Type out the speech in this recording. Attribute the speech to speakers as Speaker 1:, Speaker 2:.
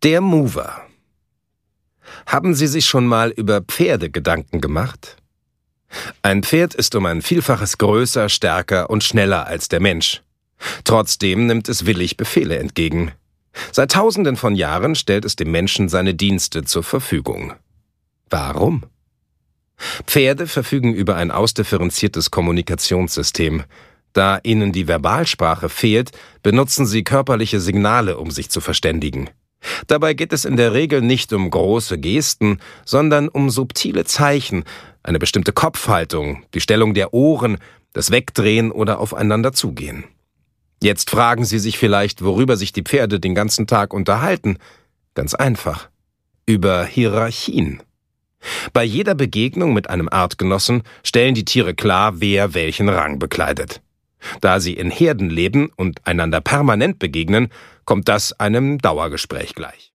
Speaker 1: Der Mover. Haben Sie sich schon mal über Pferde Gedanken gemacht? Ein Pferd ist um ein Vielfaches größer, stärker und schneller als der Mensch. Trotzdem nimmt es willig Befehle entgegen. Seit Tausenden von Jahren stellt es dem Menschen seine Dienste zur Verfügung. Warum? Pferde verfügen über ein ausdifferenziertes Kommunikationssystem. Da ihnen die Verbalsprache fehlt, benutzen sie körperliche Signale, um sich zu verständigen. Dabei geht es in der Regel nicht um große Gesten, sondern um subtile Zeichen, eine bestimmte Kopfhaltung, die Stellung der Ohren, das Wegdrehen oder aufeinander zugehen. Jetzt fragen Sie sich vielleicht, worüber sich die Pferde den ganzen Tag unterhalten. Ganz einfach. Über Hierarchien. Bei jeder Begegnung mit einem Artgenossen stellen die Tiere klar, wer welchen Rang bekleidet. Da sie in Herden leben und einander permanent begegnen, kommt das einem Dauergespräch gleich.